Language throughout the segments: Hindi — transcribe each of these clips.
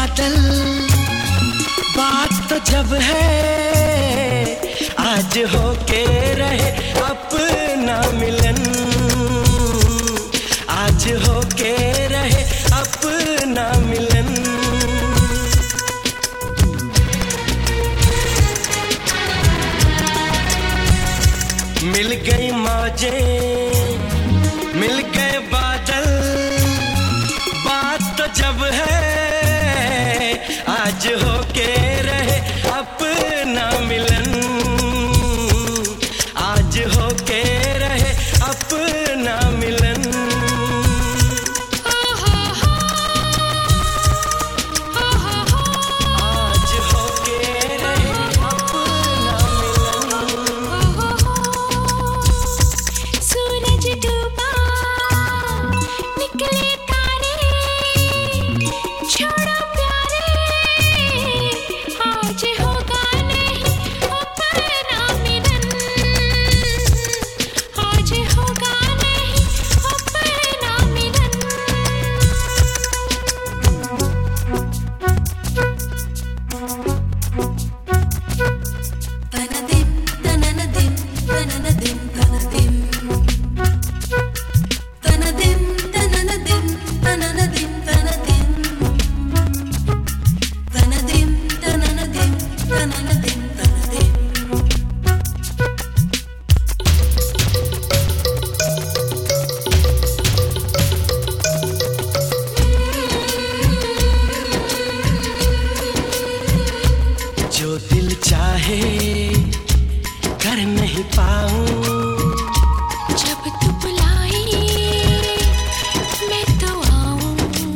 बादल, बात तो जब है आज होके रहे अपना मिलन, आज होके रहे अपना मिलन। मिल गई मौजें, मिल गए बादल, बात तो जब है आज होके रहे अपना मिलन, आज होके रहे अपना मिलन। आज होके रहे अपना मिलन। सूरज डूबा निकले तारे, छोड़ो प्यारे आज होगा नहीं अपना मिलन, आज होगा नहीं अपना मिलन। तनदिन तननदिन तननदिन तनदिन तनदिन तननदिन तननदिन तनदिन तनदिन तननदिन तननदिन तनदिन। जो दिल चाहे कर नहीं पाऊं, जब तू बुलाए मैं तो आऊं,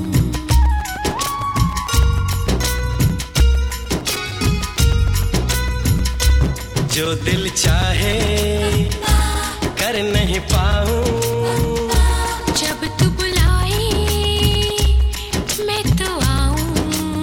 जो दिल चाहे कर नहीं पाऊं, जब तू बुलाए मैं तो आऊं।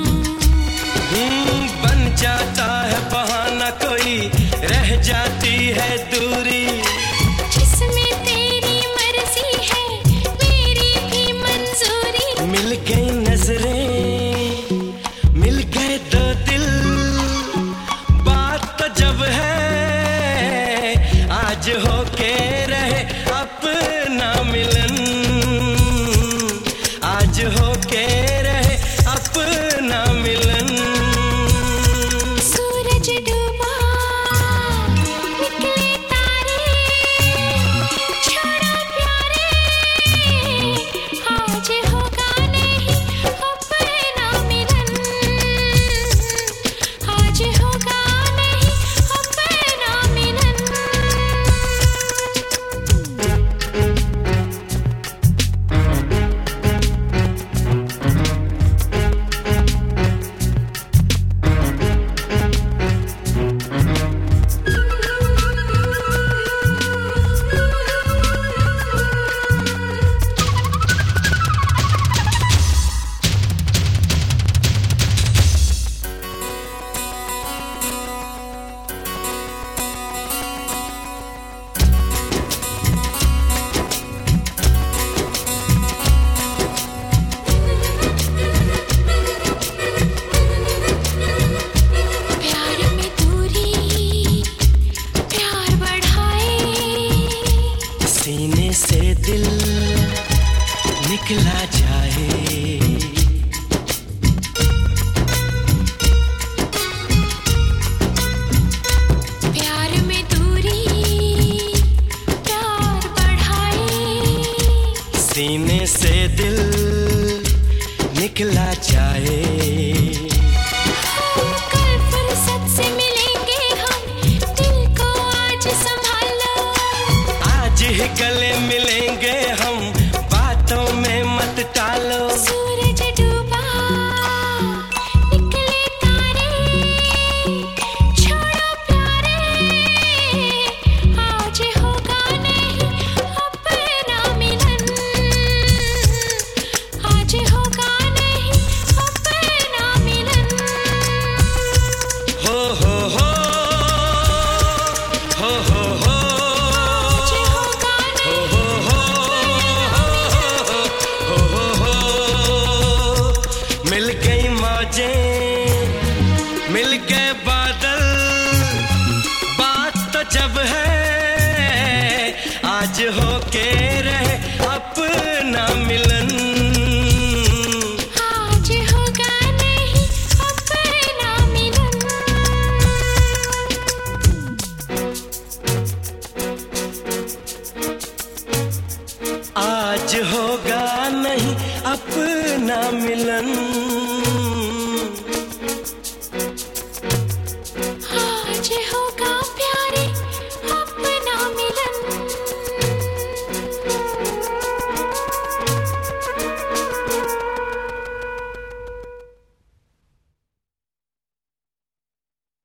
बन जाता है बहाना कोई, रह जाती है दूरी, जिसमें तेरी मर्जी है मेरी भी मंजूरी। मिल गई नजरें, मिल गए दो दिल, बात तो जब है आज होके रहे अपना मिलन, आज होके रहे अपना मिलन। सूरज डूबा निकले तारे, छोड़ो प्यारे आज होगा नहीं अपना मिलन, आज होगा नहीं अपना मिलन। प्यार में दूरी प्यार बढ़ाए, सीने से दिल निकला जाए, प्यार में दूरी प्यार बढ़ाए, सीने से दिल निकला जाए। कल फुर्सत से मिलेंगे हम, दिल को आज संभालो, आज ही गले मिलेंगे हम, बातों में मत टालो। सूरज डूबा निकले तारे, छोड़ो प्यारे आज होगा नहीं अपना मिलन, आज होगा नहीं अपना मिलन। हो हो हो हो हो हो आज होगा नहीं हो हो हो हो हो हो। मिल गई मौजें, जब है आज होके रहे अपना मिलन। आज होगा नहीं अपना मिलन। आज होगा नहीं अपना मिलन।